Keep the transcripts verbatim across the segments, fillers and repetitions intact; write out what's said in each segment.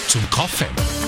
zum Kaffee.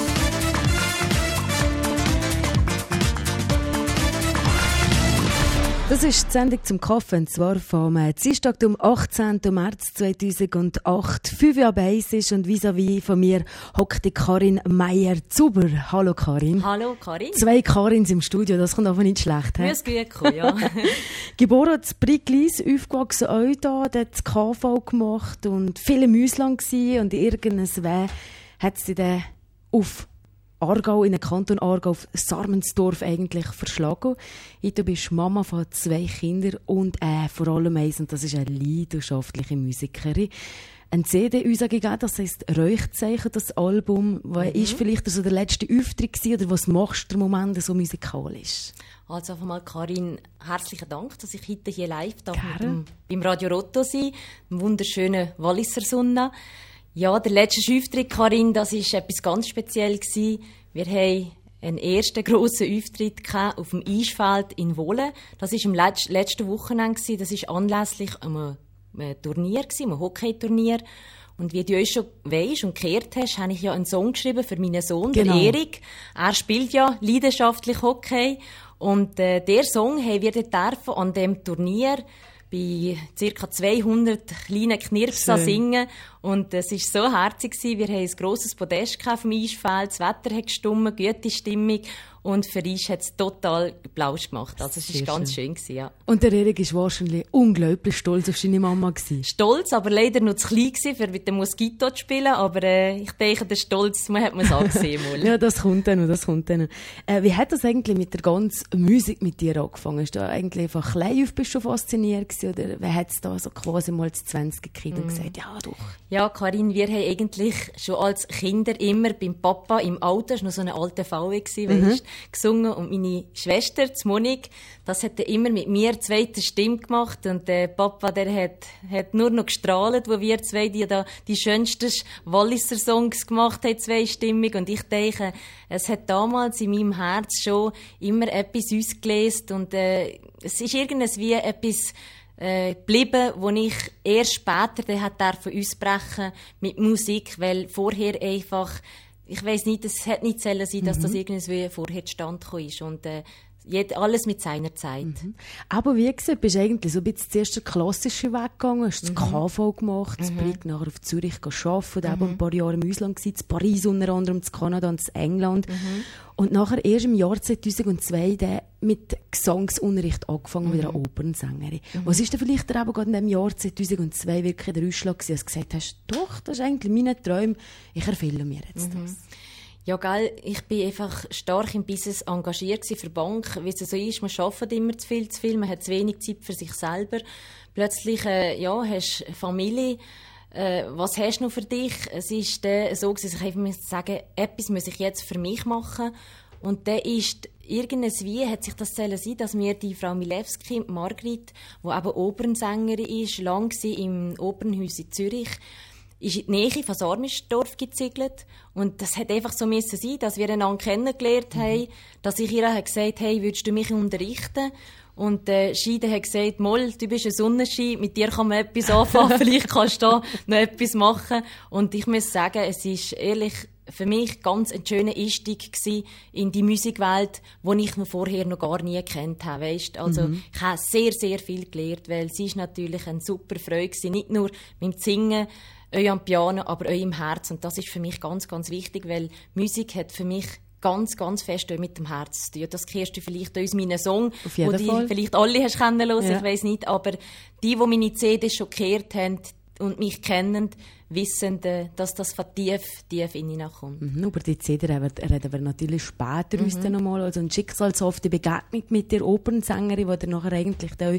Das ist die Sendung zum Kaffee, und zwar vom Dienstag, am achtzehnten März zweitausendacht. Fünf Jahre bei uns ist und vis-à-vis von mir hockt die Karin Meier-Zuber. Hallo Karin. Hallo Karin. Zwei Karins im Studio, das kommt einfach nicht schlecht. Mir ist gut gekommen, ja. Geboren zu Briglis, aufgewachsen auch da, dort K V gemacht und viele im Ausland gsi und irgendwann hat sie dann auf Aargau, in den Kanton Aargau, auf Sarmensdorf eigentlich verschlagen. Du bist Mama von zwei Kindern und äh, vor allem eins, und das ist eine leidenschaftliche Musikerin. Ein C D uns gegeben, das heisst Räuchzeichen, das Album. Was mhm. ist vielleicht so der letzte Auftritt gewesen, oder was machst du im Moment so musikalisch? Also einfach mal, Karin, herzlichen Dank, dass ich heute hier live darf mit dem, beim Radio Rotto sein, im wunderschönen Walliser Sonne. Ja, der letzte Auftritt, Karin, das war etwas ganz Spezielles. Wir haben einen ersten grossen Auftritt auf dem Eisfeld in Wohlen. Das war am letzten Wochenende. Das war anlässlich einem Turnier, einem Hockeyturnier. Und wie du uns schon weisst und gehört hast, habe ich ja einen Song geschrieben für meinen Sohn, genau. Den Erik. Er spielt ja leidenschaftlich Hockey. Und äh, der Song haben wir dürfen an dem Turnier bei ca. zweihundert kleinen Knirpsen singen. Und es war so herzig. Wir hatten ein grosses Podest auf dem Eisfeld, das Wetter hat gestimmt, gute Stimmung. Und für uns hat es total Applaus gemacht. Also es war ganz schön. schön ja. Und der Erik war wahrscheinlich unglaublich stolz auf seine Mama. Stolz, aber leider noch zu klein gewesen, um mit dem Moskito zu spielen. Aber äh, ich denke, der Stolz, man hat man es angesehen. Ja, das kommt dann noch, das kommt dann noch. Äh, wie hat das eigentlich mit der ganzen Musik mit dir angefangen? Hast du eigentlich einfach klein auf bist schon fasziniert gewesen, oder wer hat es da so quasi mal zu zwanzig gekriegt und gesagt, ja doch? Ja, Karin, wir haben eigentlich schon als Kinder immer beim Papa im Auto, das war noch so eine alte V W, mhm. weißt, gesungen. Und meine Schwester, die Monik, das hat er immer mit mir zweite Stimme gemacht. Und der Papa, der hat, hat nur noch gestrahlt, wo wir zwei die, da, die schönsten Walliser Songs gemacht haben, zweistimmig. Und ich denke, es hat damals in meinem Herz schon immer etwas ausgelöst. Und äh, es ist irgendwas wie etwas äh, geblieben, wo ich erst später dann hat von uns brechen mit Musik, weil vorher einfach, ich weiss nicht, es hätte nicht sein sollen, dass mhm. das irgendwie vorher zustande gekommen ist. Und, äh, alles mit seiner Zeit. Mhm. Aber wie gesagt, bist du eigentlich so ein bisschen zuerst den klassischen Weg gegangen, hast das mhm. K V gemacht, mhm. Brig nachher auf Zürich gearbeitet, mhm. eben ein paar Jahre im Ausland gewesen, in Paris unter anderem, in Kanada und in England. Mhm. Und nachher erst im Jahr zweitausendzwei dann mit Gesangsunterricht angefangen, mhm. mit einer Opernsängerin. Mhm. Was ist denn vielleicht eben gerade in dem Jahr zweitausendzwei wirklich der Ausschlag gewesen, als du gesagt hast, doch, das ist eigentlich mein Traum, ich erfülle mir jetzt mhm. das? Ja, gell, ich bin einfach stark im Business engagiert für die Bank. Wie es so ist, man arbeitet immer zu viel, zu viel, man hat zu wenig Zeit für sich selber. Plötzlich, äh, ja, hast du Familie. Äh, was hast du noch für dich? Es ist äh, so, dass ich einfach sagen, etwas muss ich jetzt für mich machen. Und dann ist irgendwie, hat sich das sein, dass mir die Frau Milewski, Margrit, die eben Opernsängerin ist, lang war im Opernhaus in Zürich, ist in die Nähe von Sarmensdorf gezügelt. Und das hat einfach so müssen sein, dass wir einander kennengelernt mhm. haben, dass ich ihr gesagt habe, hey, würdest du mich unterrichten? Und äh, Schiede hat gesagt, Moll, du bist ein Sonnenschein, mit dir kann man etwas anfangen, vielleicht kannst du da noch etwas machen. Und ich muss sagen, es ist ehrlich für mich ganz ein schöner Einstieg gewesen in die Musikwelt, die ich vorher noch gar nie gekannt habe. Weißt? Also mhm. ich habe sehr, sehr viel gelernt, weil sie ist natürlich eine super Freude gewesen, nicht nur beim Singen, euch am Piano, aber euch im Herz. Und das ist für mich ganz, ganz wichtig, weil Musik hat für mich ganz, ganz fest mit dem Herz zu tun. Das kehrst du vielleicht aus meinen Song, wo die vielleicht alle hast kennenlernen, ja. Ich weiss nicht, aber die, die meine C Ds schon gehört haben und mich kennen, wissen, dass das von tief, tief in ihnen kommt. Mhm, über die C D reden wir natürlich später mhm. uns dann nochmal. Also eine schicksalshafte Begegnung mit der Opernsängerin, die dir nachher eigentlich da, äh,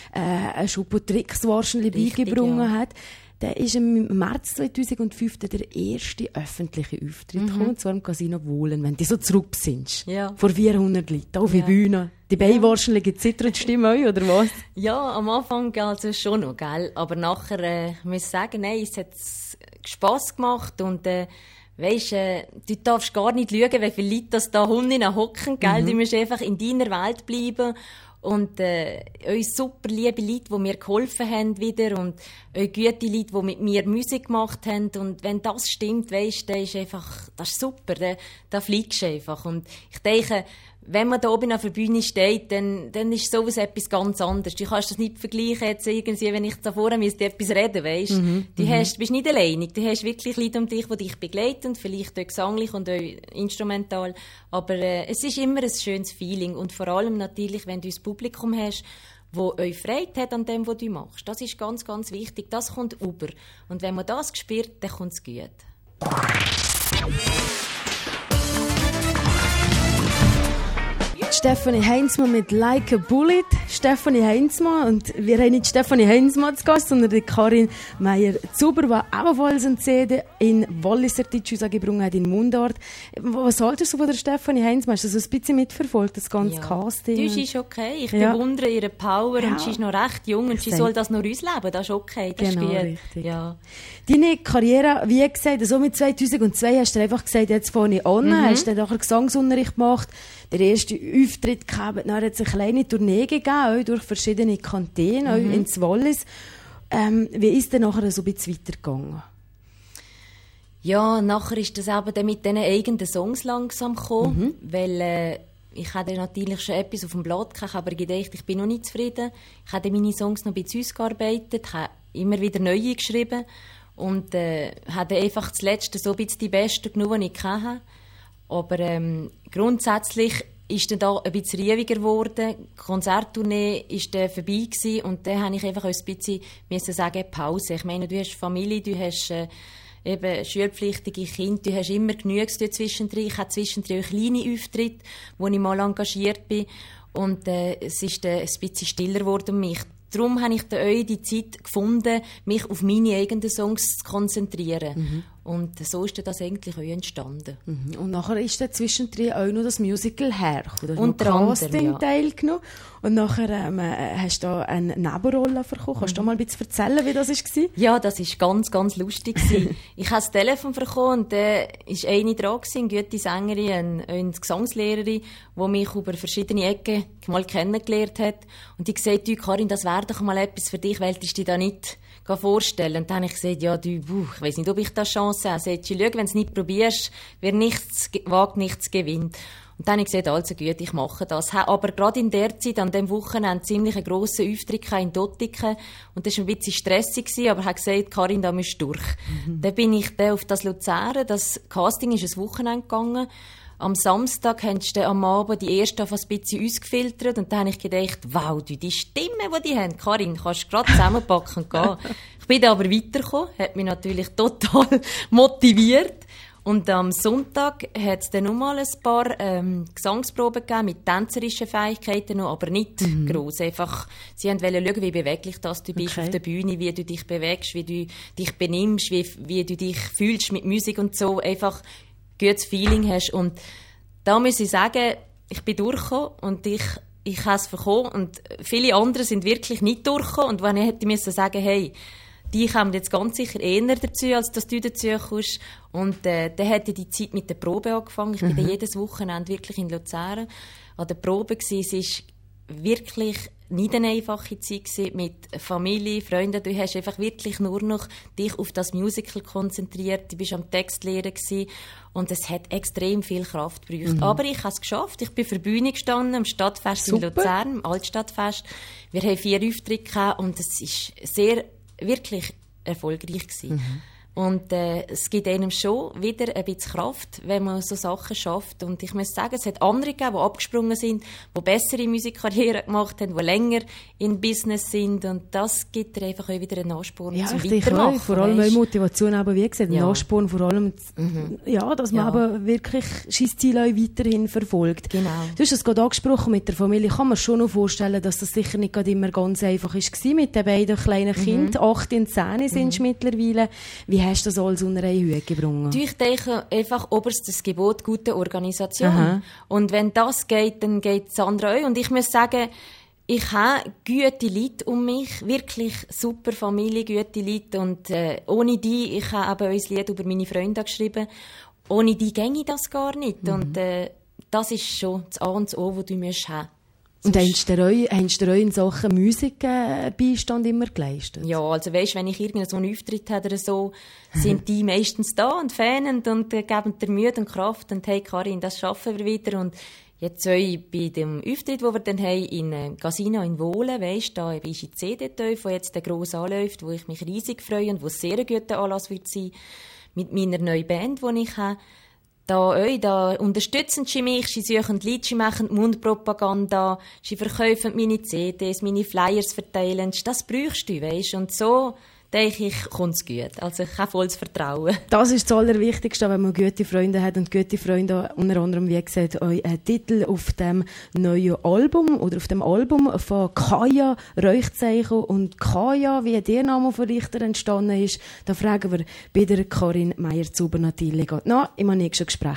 ein Schub Tricks wahrscheinlich beigebracht ja. hat. Der ist im März zweitausendfünf der erste öffentliche Auftritt mhm. gekommen, und zwar im Casino Wohlen, wenn du so zurück sind. Ja. Vor vierhundert Leuten, auf ja. die Bühne. Die Beine ja. wahrscheinlich gezittert, Stimme auch, oder was? Ja, am Anfang also schon noch, gell? Aber nachher äh, muss ich sagen, nein, es hat Spass gemacht und äh, weisst, äh, du darfst gar nicht schauen, wie viele Leute das da Hunde hocken, gell? Mhm. Du musst einfach in deiner Welt bleiben. Und äh, uns super liebe Leute, die mir geholfen haben wieder und euch gute Leute, die mit mir Musik gemacht haben. Und wenn das stimmt, weisst du, das ist einfach, das ist super, da, da fliegst du einfach. Und ich denke, wenn man da oben auf der Bühne steht, dann, dann ist sowas etwas ganz anderes. Du kannst das nicht vergleichen, jetzt irgendwie, wenn ich da vorne müsste, etwas reden, weisst. Mhm. Du hast, bist nicht alleinig. Du hast wirklich Leute um dich, die dich begleiten, vielleicht auch gesanglich und auch instrumental. Aber äh, es ist immer ein schönes Feeling. Und vor allem natürlich, wenn du ein Publikum hast, wo euch Freude hat an dem, was du machst. Das ist ganz, ganz wichtig. Das kommt über. Und wenn man das spürt, dann kommt es gut. Stefanie Heinzmann mit Like a Bullet. Stefanie Heinzmann. Und wir haben nicht Stefanie Heinzmann zu Gast, sondern die Karin Meier-Zuber, die ebenfalls eine C D in Walliser Deutsch gebrungen hat, in Mundart. Was haltest du von der Stefanie Heinzmann? Hast du das ein bisschen mitverfolgt, das ganze ja. Casting? Du, sie ist okay. Ich ja. bewundere ihre Power ja. und sie ist noch recht jung und sie das soll das noch ausleben. Das ist okay. Das genau, ist gut. Richtig. Ja. Deine Karriere, wie gesagt, so mit zweitausendzwei hast du einfach gesagt, jetzt fange ich an, mhm. hast dann nachher Gesangsunterricht gemacht, der erste Auftritt gehabt, dann hat es eine kleine Tournee gegeben, auch durch verschiedene Kantone, auch mhm. ins Wallis. Ähm, wie ist dann nachher so ein bisschen weitergegangen? Ja, nachher ist das eben dann mit diesen eigenen Songs langsam gekommen, mhm. weil äh, ich hatte natürlich schon etwas auf dem Blatt gehabt, aber gedacht, ich bin noch nicht zufrieden. Ich habe meine Songs noch ein bisschen ausgearbeitet, habe immer wieder neue geschrieben und äh, habe einfach zuletzt so ein bisschen die besten genommen, die ich hatte. Aber ähm, grundsätzlich ist dann da ein bisschen ruhiger geworden. Die Konzerttournee war dann vorbei gewesen und dann habe ich einfach ein bisschen müssen sagen, Pause. Ich meine, du hast Familie, du hast äh, eben schulpflichtige Kinder, du hast immer genug zwischendrin. Ich habe zwischendrin auch kleine Auftritte, wo ich mal engagiert bin und äh, es ist dann ein bisschen stiller geworden um mich. Darum habe ich dann auch die Zeit gefunden, mich auf meine eigenen Songs zu konzentrieren. Mhm. Und so ist das eigentlich auch entstanden. Mhm. Und nachher ist dann zwischendrin auch noch das Musical hergekommen. Und du hast Casting ja. teilgenommen. Und nachher ähm, hast du da eine Nebenrolle bekommen. Kannst du mhm. mal ein bisschen erzählen, wie das war? Ja, das war ganz, ganz lustig. Ich habe das Telefon bekommen und da war eine dran, eine gute Sängerin, eine, eine Gesangslehrerin, die mich über verschiedene Ecken mal kennengelernt hat. Und die gesagt, du Karin, das wäre doch mal etwas für dich, weil du dich da nicht vorstellen. Und dann habe ich gesagt, ja, du, buh, ich weiss nicht, ob ich da Chance habe. Sagt sie, schau, wenn du es nicht probierst, wer nichts wagt, nichts gewinnt. Und dann habe ich gesagt, also gut, ich mache das. Aber gerade in der Zeit, an dem Wochenende, ziemlich einen grossen Auftritt in Dottiken. Und das war ein bisschen stressig, aber ich habe gesagt, Karin, da musst du durch. Mhm. Dann bin ich dann auf das Luzern, das Casting ist ein Wochenende gegangen. Am Samstag haben sie am Abend die erste auf ein bisschen ausgefiltert und dann habe ich gedacht, wow, du, die Stimme, die die haben, Karin, kannst du gerade zusammenpacken und gehen. Ich bin dann aber weitergekommen, hat mich natürlich total motiviert. Und am Sonntag hat es dann noch mal ein paar ähm, Gesangsproben gegeben mit tänzerischen Fähigkeiten, noch, aber nicht mhm. gross. Einfach, sie wollten schauen, wie beweglich das du bist okay. auf der Bühne, wie du dich bewegst, wie du dich benimmst, wie, wie du dich fühlst mit Musik und so. Einfach gutes Feeling hast. Und da muss ich sagen, ich bin durchgekommen und ich, ich habe es bekommen und viele andere sind wirklich nicht durchgekommen und wenn ich hätte müssen sagen, hey, die kommen jetzt ganz sicher eher dazu, als dass du dazu kommst. Und äh, dann hätte die Zeit mit der Probe angefangen. Ich mhm. bin dann jedes Wochenende wirklich in Luzern an der Probe gewesen. Es war wirklich nicht eine einfache Zeit gewesen, mit Familie, Freunden. Du hast einfach wirklich nur noch dich auf das Musical konzentriert. Du bist am Text lernen gewesen. Und es hat extrem viel Kraft gebraucht. Mhm. Aber ich habe es geschafft. Ich bin für die Bühne gestanden, am Stadtfest Super. in Luzern, im Altstadtfest. Wir haben vier Auftritte gehabt und es ist sehr, wirklich erfolgreich gewesen. Mhm. Und äh, es gibt einem schon wieder ein bisschen Kraft, wenn man so Sachen schafft. Und ich muss sagen, es hat andere gegeben, die abgesprungen sind, die bessere Musikkarriere gemacht haben, die länger in Business sind. Und das gibt dir einfach auch wieder einen Ansporn ja, zum ich Weitermachen. Auch, vor allem, weil Motivation aber, wie gesagt, ja. ein Ansporn vor allem, mhm. ja, dass man ja. aber wirklich sein Ziel auch weiterhin verfolgt. Genau. Du hast es gerade angesprochen mit der Familie. Ich kann mir schon noch vorstellen, dass das sicher nicht gerade immer ganz einfach war mit den beiden kleinen mhm. Kindern. Acht und zehn sind mhm. mittlerweile. Wie hast du das alles unter eine Hüte gebracht? Ich denke einfach oberstes Gebot gute Organisation. Aha. Und wenn das geht, dann geht es andere auch. Und ich muss sagen, ich habe gute Leute um mich, wirklich super Familie, gute Leute. Und äh, ohne die, ich habe eben ein Lied über meine Freunde geschrieben, ohne die ginge das gar nicht. Mhm. Und äh, das ist schon das A und das O, das du musst haben. Und hast du dir in Sachen Musikbeistand äh, immer geleistet? Ja, also weisst, wenn ich irgendeinen so einen Auftritt habe oder so, sind die meistens da und fähnen und äh, geben dir Mühe und Kraft und hey Karin, das schaffen wir wieder. Und jetzt äh, bei dem Auftritt, den wir dann haben, in äh, Casino in Wohlen, weisst, da ist die C D drauf, wo jetzt der gross anläuft, wo ich mich riesig freue und wo es sehr ein guter Anlass wird sein, mit meiner neuen Band, die ich habe. Da, oi, da unterstützen sie mich, sie suchen Lieder, sie machen Mundpropaganda, sie verkaufen meine C Ds, meine Flyers verteilen. Das brauchst du, weisst. Und so denke ich, kommt es gut. Also ich habe volles Vertrauen. Das ist das Allerwichtigste, wenn man gute Freunde hat. Und gute Freunde, unter anderem, wie gesagt, euren Titel auf dem neuen Album oder auf dem Album von Kaya, Reuchzeichen. Und Kaya, wie der Name von Richter entstanden ist, da fragen wir bei der Karin Meier-Zuber natürlich. Na, im nächsten Gespräch.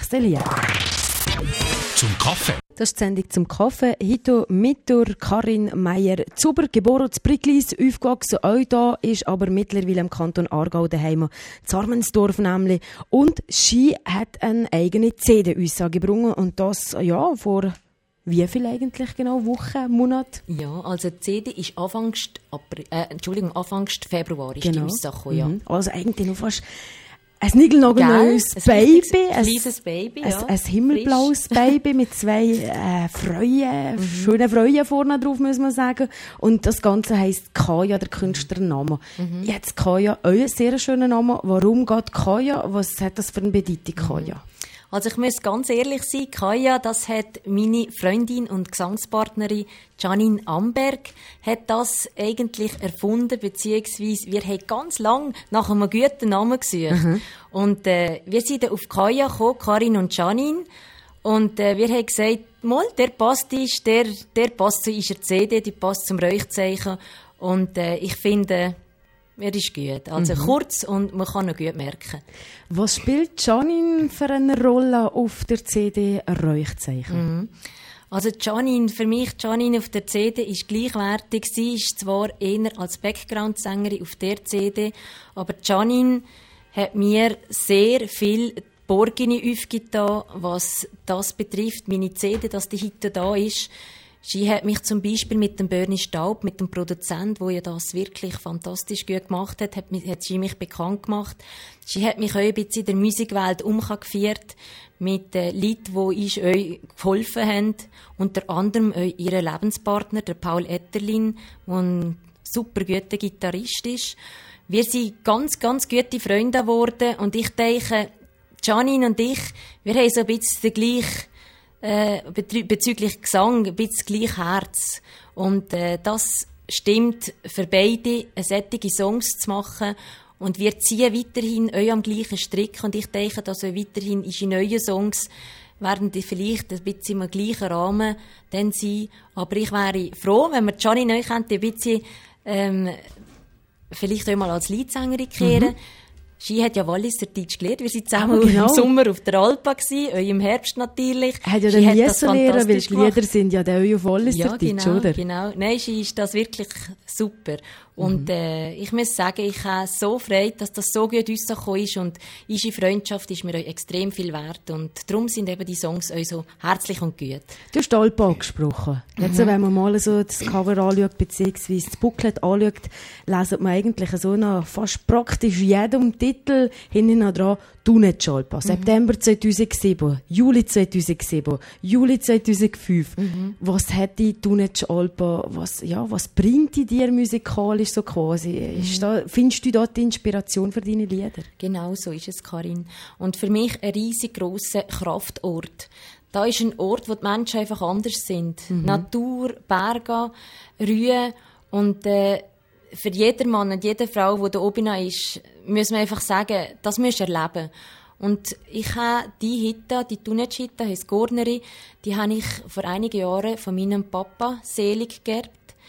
Zum Kaffee. Das ist die Sendung zum Kaffee. Heute mit der Karin Meier-Zuber, geboren in Briglis, aufgewachsen auch da, ist aber mittlerweile im Kanton Aargau daheim, Zarmensdorf nämlich. Und sie hat eine eigene C D-Aussage gebracht und das, ja, vor wie viel eigentlich genau? Wochen, Monat? Ja, also die C D ist Anfangs, April, äh, Entschuldigung, Anfangs Februar ist genau. Die Aussage, ja. Mhm. Also eigentlich noch fast ein niegelnagelneues Baby, ein kleines Baby, ja. Ein, ein himmelblaues Baby mit zwei äh, Freuen, mhm. schönen Freuen vorne drauf, muss man sagen. Und das Ganze heisst Kaya, der Künstlername. Mhm. Jetzt Kaya, euer sehr schöner Name. Warum geht Kaya? Was hat das für eine Bedeutung, Kaya? Also ich muss ganz ehrlich sein, Kaya, das hat meine Freundin und Gesangspartnerin Janine Amberg hat das eigentlich erfunden, beziehungsweise wir haben ganz lang nach einem guten Namen gesucht. Mhm. Und äh, wir sind dann auf Kaya gekommen, Karin und Janine, und äh, wir haben gesagt, mal, der passt ist, der, der passt zu unserer C D, die passt zum Reuchzeichen. Und äh, ich finde, er ist gut. Also mhm. kurz und man kann ihn gut merken. Was spielt Janine für eine Rolle auf der C D Reuchzeichen? Mhm. Also Janine, für mich, Janine auf der C D ist gleichwertig. Sie ist zwar eher als Background-Sängerin auf der C D, aber Janine hat mir sehr viel Borgini aufgetan, was das betrifft, meine C D, dass die heute da ist. Sie hat mich zum Beispiel mit dem Bernie Staub, mit dem Produzent, der ja das wirklich fantastisch gut gemacht hat, hat, hat sie mich bekannt gemacht. Sie hat mich auch ein bisschen in der Musikwelt umgeführt mit äh, Leuten, die uns euch geholfen haben. Unter anderem auch ihr Lebenspartner, der Paul Etterlin, der ein super guter Gitarrist ist. Wir sind ganz, ganz gute Freunde geworden und ich denke, Janine und ich, wir haben so ein bisschen den gleichen Äh, bezüglich Gesang ein bisschen gleich Herz. Und äh, das stimmt für beide, solche Songs zu machen. Und wir ziehen weiterhin euch am gleichen Strick. Und ich denke, dass auch weiterhin in neuen Songs werden die vielleicht ein bisschen im gleichen Rahmen dann sein. Aber ich wäre froh, wenn wir Janine neu könnte, ein bisschen ähm, vielleicht auch mal als Leadsängerin kehren. Mhm. Sie hat ja Walliser Deutsch gelernt. Wir waren zusammen oh, genau. im Sommer auf der Alpa gewesen, auch im Herbst natürlich. Hat ja dann müssen lernen, weil die Lieder sind ja dann auch auf Walliser ja, Deutsch, genau, oder? genau. Nein, sie ist das wirklich super. Und mhm. äh, ich muss sagen, ich habe so Freude, dass das so gut rausgekommen ist und unsere Freundschaft ist mir auch extrem viel wert und darum sind eben die Songs auch so herzlich und gut. Du hast Alpa angesprochen. Mhm. Jetzt, wenn man mal so das Cover anschaut, beziehungsweise das Booklet anschaut, lesen man eigentlich so nach fast praktisch jedem Titel hinten dran «Dunetsch Alpa». Mhm. September zweitausendsieben, Juli zweitausendsieben, Juli zweitausendfünf. Mhm. Was hat die «Dunetsch Alpa», was, ja, was bringt die dir musikalisch so quasi? Mhm. Ist da, findest du dort die Inspiration für deine Lieder? Genau so ist es, Karin. Und für mich ein riesig grosser Kraftort. Da ist ein Ort, wo die Menschen einfach anders sind. Mhm. Natur, Berge, Rühe und äh, für jeden Mann und jede Frau, die da oben ist, muss man einfach sagen, das musst du erleben. Und ich habe die Hitte, die Dunetsch-Hitte, heisst Gorneri, die habe ich vor einigen Jahren von meinem Papa selig geerbt.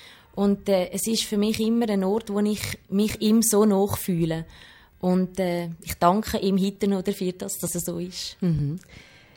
Und äh, es ist für mich immer ein Ort, wo ich mich ihm so nachfühle. Und äh, ich danke ihm heute noch dafür, dass das so ist. Mhm.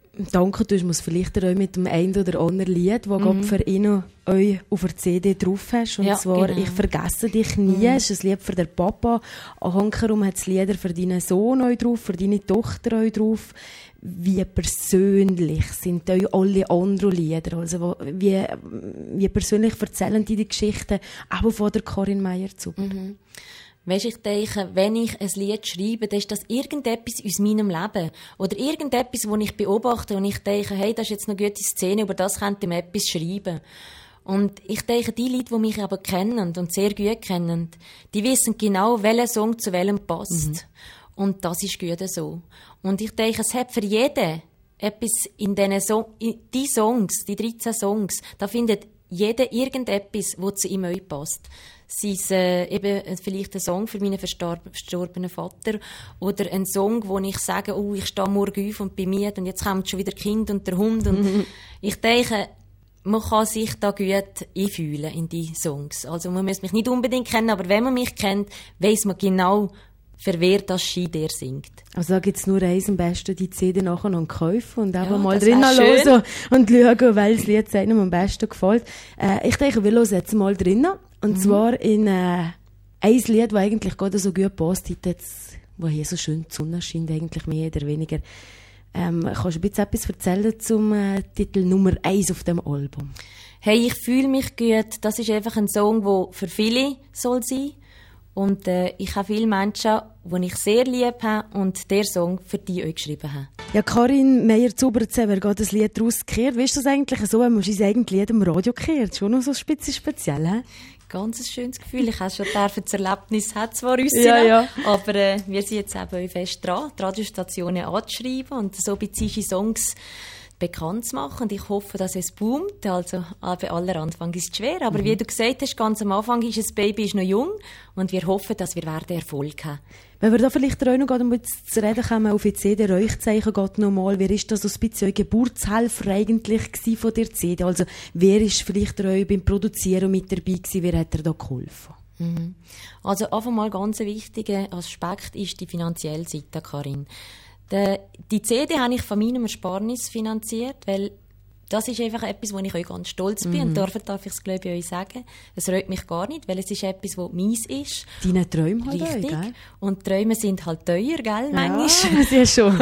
danken tust, muss vielleicht auch mit dem einen oder anderen Lied, das mhm. für ihn euch auf der C D drauf hast. Und ja, zwar genau. «Ich vergesse dich nie». Mhm. Das ist ein Lied für den Papa. Hankerum hat es Lieder für deinen Sohn euch drauf, für deine Tochter euch drauf. Wie persönlich sind euch alle anderen Lieder? Also wie, wie persönlich erzählen die die Geschichten auch von der Karin Meier-Zubber? Mhm. Weisst, ich denke, wenn ich ein Lied schreibe, dann ist das irgendetwas aus meinem Leben. Oder irgendetwas, das ich beobachte und ich denke, hey, das ist jetzt eine gute Szene, über das könnte man etwas schreiben. Und ich denke, die Leute, die mich aber kennen und sehr gut kennen, die wissen genau, welcher Song zu welchem passt. Mhm. Und das ist gut so. Und ich denke, es hat für jeden etwas in diesen so- in die Songs, die dreizehn Songs, da findet jeder irgendetwas, das zu ihm passt. Sei es äh, eben vielleicht ein Song für meinen verstorbenen Vater oder ein Song, wo ich sage, oh, ich stehe morgen auf und bin müde und jetzt kommt schon wieder Kind und der Hund. Und mhm. ich denke, man kann sich da gut einfühlen in die Songs. Also man muss mich nicht unbedingt kennen, aber wenn man mich kennt, weiss man genau, für wer das Ski der singt. Also da gibt es nur eins am besten, die C D nachher noch kaufen und einfach ja, mal drinnen hören und schauen, welches Lied einem am besten gefällt. Äh, ich denke, wir hören jetzt mal drinnen. Und mhm. zwar in äh, ein Lied, das eigentlich gerade so gut passt, jetzt, wo hier so schön die Sonne scheint, eigentlich mehr oder weniger. Ähm, kannst du ein bisschen etwas erzählen zum äh, Titel Nummer eins auf dem Album? Hey, ich fühle mich gut. Das ist einfach ein Song, der für viele soll sein. Und äh, ich habe viele Menschen, die ich sehr lieb habe und der Song für die euch geschrieben habe. Ja, Karin Meier-Zubber, jetzt haben wir gerade das Lied rausgekehrt. Wie ist das eigentlich so, wenn man sein eigenes Lied im Radio kehrt? Schon noch so spitze speziell, hä? Ganz ein schönes Gefühl. Ich habe schon dürfen, das Erlebnis hat zwar uns, ja, ja. aber äh, wir sind jetzt eben fest dran, die Radiostationen anzuschreiben und so bezügliche Songs bekannt zu machen. Und ich hoffe, dass es boomt. Also, bei aller Anfang ist es schwer. Aber mhm. wie du gesagt hast, ganz am Anfang ist das Baby ist noch jung. Und wir hoffen, dass wir werden Erfolg haben. Wenn wir da vielleicht auch noch mal zu reden kommen, auf die C D Reuchzeichen geht noch mal. Wer ist das so ein bisschen Geburtshelfer eigentlich gewesen von der C D? Also, wer ist vielleicht euch beim Produzieren mit dabei gewesen? Wer hat dir da geholfen? Mhm. Also, einfach mal ganz ein wichtiger Aspekt ist die finanzielle Seite, Karin. Die C D habe ich von meinem Ersparnis finanziert, weil das ist einfach etwas, wo ich euch ganz stolz bin. Mhm. Und darf, darf ich es, glaube ich, euch sagen. Es reut mich gar nicht, weil es ist etwas, das meins ist. Deine Träume halt richtig. Euch, gell? Und Träume sind halt teuer, gell, manchmal. Ja, sehr schon.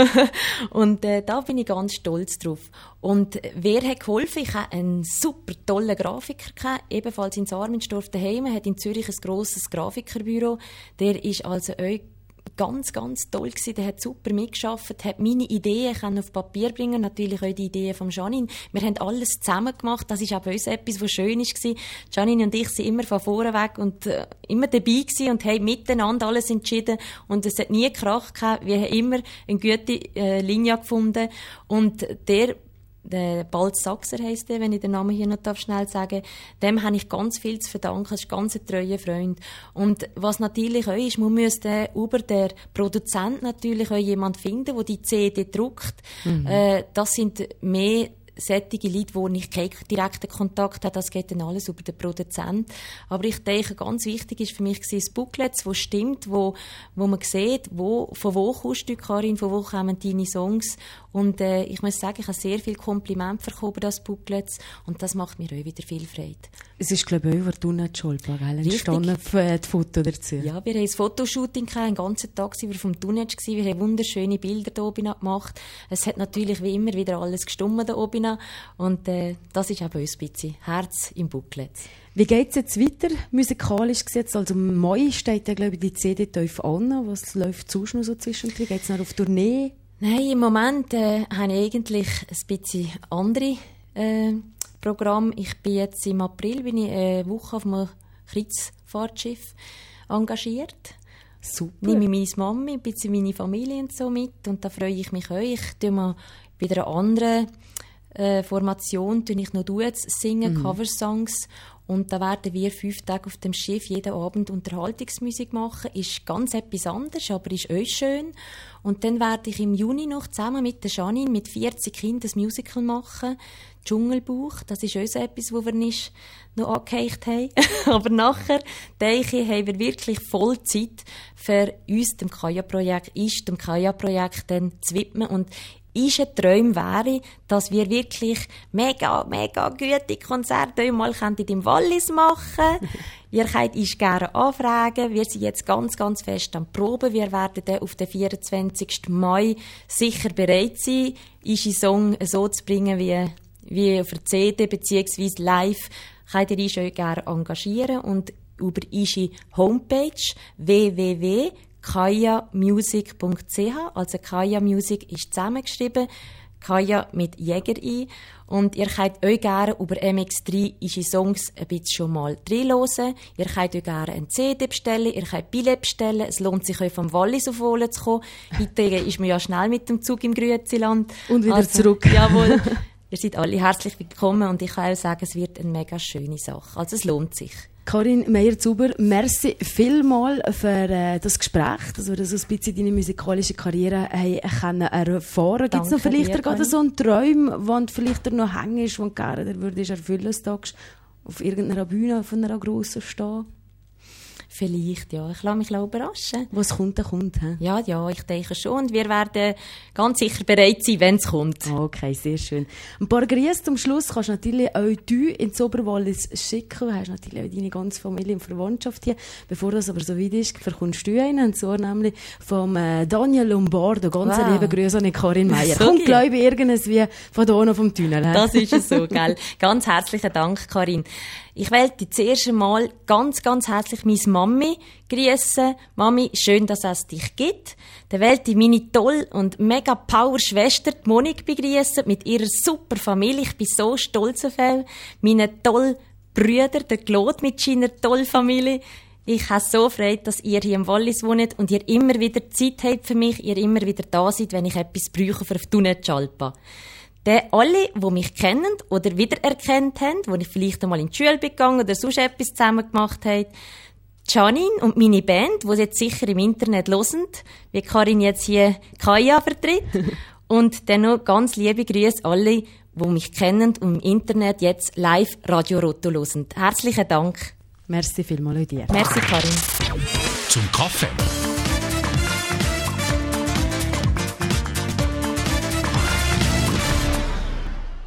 Und äh, da bin ich ganz stolz drauf. Und wer hat geholfen? Ich hatte einen super tollen Grafiker gehabt, ebenfalls in Sarmenstorf daheim. Er hat in Zürich ein grosses Grafikerbüro. Der ist also euch ganz, ganz toll gewesen. Der hat super mitgearbeitet, hat meine Ideen auf Papier bringen, natürlich auch die Ideen von Janine. Wir haben alles zusammen gemacht. Das ist auch bei uns etwas, was schön war. Janine und ich sind immer von vorne weg und äh, immer dabei gewesen und haben miteinander alles entschieden. Und es hat nie Krach gehabt. Wir haben immer eine gute äh, Linie gefunden. Und der Der Balz Sachser heisst der, wenn ich den Namen hier noch schnell sagen darf. Dem habe ich ganz viel zu verdanken. Das ist ein ganz treuer Freund. Und was natürlich auch ist, man müsste über den Produzent natürlich auch jemand finden, der die C D druckt. Mhm. Äh, das sind mehr solche Leute, wo ich keinen direkten Kontakt habe, das geht dann alles über den Produzenten. Aber ich denke, ganz wichtig ist für mich das Booklet, wo stimmt, wo, wo man sieht, wo, von wo kommst du, Karin, von wo kommen deine Songs. Und äh, ich muss sagen, ich habe sehr viel Kompliment bekommen über das Booklet und das macht mir auch wieder viel Freude. Es ist, glaube ich, über Tunnel Scholberg entstanden, die Foto dazu. Ja, wir haben ein Fotoshooting gehabt, einen ganzen Tag waren wir vom Tunnel, wir haben wunderschöne Bilder da oben gemacht. Es hat natürlich wie immer wieder alles gestummen da oben und äh, das ist auch bei uns ein bisschen Herz im Booklet. Wie geht es jetzt weiter, musikalisch gesetzt? Also im Mai steht ja, glaube ich, die C D tief an. Was läuft sonst noch so zwischendrin? Geht es noch auf Tournee? Nein, im Moment äh, habe ich eigentlich ein bisschen andere äh, Programme. Ich bin jetzt im April bin ich eine Woche auf einem Kreuzfahrtschiff engagiert. Super. Nehme meine Mami, ein bisschen meine Familie und so mit und da freue ich mich auch. Ich tue mal bei einer anderen äh, Formation tue ich noch Duets singen, mhm. Coversongs. Und da werden wir fünf Tage auf dem Schiff jeden Abend Unterhaltungsmusik machen. Ist ganz etwas anderes, aber ist auch schön. Und dann werde ich im Juni noch zusammen mit der Janine mit vierzig Kindern ein Musical machen. Dschungelbuch, das ist auch so etwas, wo wir nicht noch angehängt haben. Aber nachher, denke ich, haben wir wirklich voll Zeit für uns, dem Kaya-Projekt, ist dem Kaya-Projekt dann zu widmen. Und Ische Träume wäre, dass wir wirklich mega, mega gute Konzerte mal im Wallis machen. Ihr könnt uns gerne anfragen. Wir sind jetzt ganz, ganz fest am Proben. Wir werden dann auf den vierundzwanzigsten Mai sicher bereit sein, unsere Song so zu bringen wie, wie auf der C D beziehungsweise live. Könnt ihr euch gerne engagieren und über unsere Homepage w w w punkt kaya music punkt c h, also Kaya Music ist zusammengeschrieben, Kaya mit Jäger ein. Und ihr könnt euch gerne über M X drei unsere Songs ein bisschen schon mal reinhören. Ihr könnt euch gerne eine C D bestellen, ihr könnt Billett bestellen. Es lohnt sich, euch vom Wallis auf Wohlen zu kommen. Heute ist man ja schnell mit dem Zug im Grüeziland. Und wieder also, zurück. Jawohl. Ihr seid alle herzlich willkommen und ich kann auch sagen, es wird eine mega schöne Sache. Also es lohnt sich. Karin Meier-Zuber, merci vielmal für äh, das Gespräch, dass wir das ein bisschen deine musikalische Karriere haben erfahren. Gibt es noch vielleicht dir, gerade so einen Traum, wo vielleicht noch hängen ist, den du gerne würdest erfüllen würdest, auf irgendeiner Bühne von einer grossen stehen? Vielleicht, ja. Ich lasse mich überraschen. Was kommt, dann kommt. He? Ja, ja, ich denke schon. Und wir werden ganz sicher bereit sein, wenn es kommt. Okay, sehr schön. Ein paar Grüße zum Schluss kannst du natürlich auch du ins Oberwallis schicken. Du hast natürlich auch deine ganze Familie und Verwandtschaft hier. Bevor das aber so weit ist, verkommst du einen. Und so nämlich vom äh, Daniel Lombardo. Ganz wow. Liebe Grüße an Karin Meier. So kommt, glaube ich, irgendwas wie von da oben vom Tunnel. He? Das ist es so, gell. Ganz herzlichen Dank, Karin. Ich wollte zuerst einmal ganz, ganz herzlich meine Mami grüßen. Mami, schön, dass es dich gibt. Dann wollte ich meine tolle und mega power Schwester, die Monik, begrüßen mit ihrer super Familie. Ich bin so stolz auf sie. Meine tollen Brüder, der Claude mit seiner tollen Familie. Ich habe so Freude, dass ihr hier im Wallis wohnt und ihr immer wieder Zeit habt für mich, ihr immer wieder da seid, wenn ich etwas brauche für die Tunnelschalpa. Dann alle, die mich kennen oder wiedererkannt haben, wo ich vielleicht einmal in die Schule gegangen oder sonst etwas zusammen gemacht haben, Janine und meine Band, die sie jetzt sicher im Internet hören, wie Karin jetzt hier Kaya vertritt. Und dann noch ganz liebe Grüße alle, die mich kennen und im Internet jetzt live Radio Rotto hören. Herzlichen Dank. Merci vielmals dir. Merci, Karin. Zum Kaffee.